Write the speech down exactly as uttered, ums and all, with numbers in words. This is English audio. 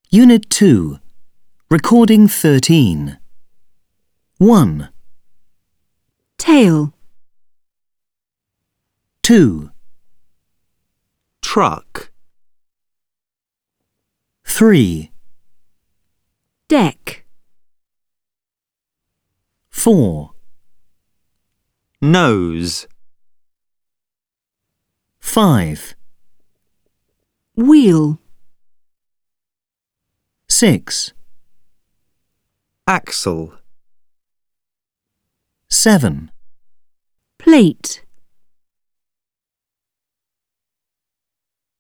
Unit two. Recording thirteen. one. Tail. two. Truck. three. Deck. four. Nose. five. Wheel. six. Axle. seven. Plate.